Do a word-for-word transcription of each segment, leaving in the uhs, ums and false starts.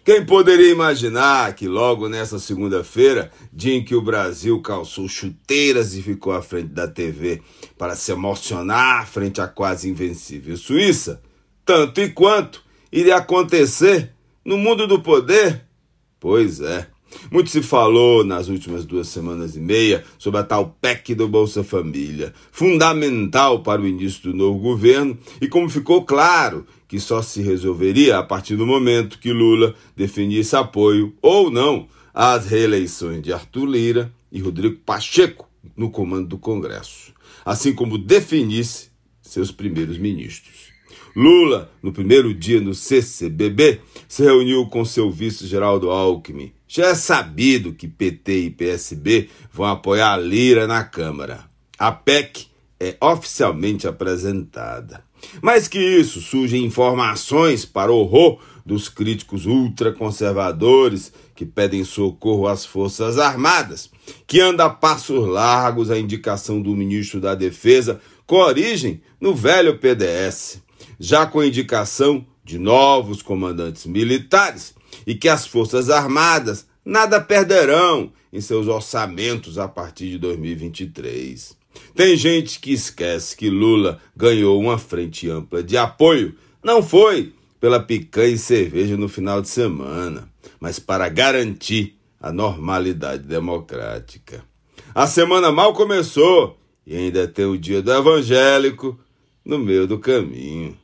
Quem poderia imaginar que logo nessa segunda-feira, dia em que o Brasil calçou chuteiras e ficou à frente da T V para se emocionar frente à quase invencível Suíça, tanto e quanto iria acontecer no mundo do poder? Pois é. Muito se falou nas últimas duas semanas e meia sobre a tal P E C do Bolsa Família, fundamental para o início do novo governo, e como ficou claro que só se resolveria a partir do momento que Lula definisse apoio ou não às reeleições de Arthur Lira e Rodrigo Pacheco no comando do Congresso, assim como definisse seus primeiros ministros. Lula, no primeiro dia no C C B B, se reuniu com seu vice Geraldo Alckmin. Já é sabido que P T e P S B vão apoiar a Lira na Câmara. A P E C é oficialmente apresentada. Mais que isso, surgem informações para o horror dos críticos ultraconservadores que pedem socorro às Forças Armadas, que anda a passos largos a indicação do ministro da Defesa com origem no velho P D S, já com indicação de novos comandantes militares, e que as Forças Armadas nada perderão em seus orçamentos a partir de dois mil e vinte e três. Tem gente que esquece que Lula ganhou uma frente ampla de apoio, não foi pela picanha e cerveja no final de semana, mas para garantir a normalidade democrática. A semana mal começou e ainda tem o dia do evangélico no meio do caminho.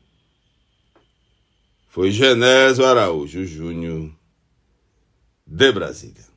Foi Genésio Araújo Júnior, de Brasília.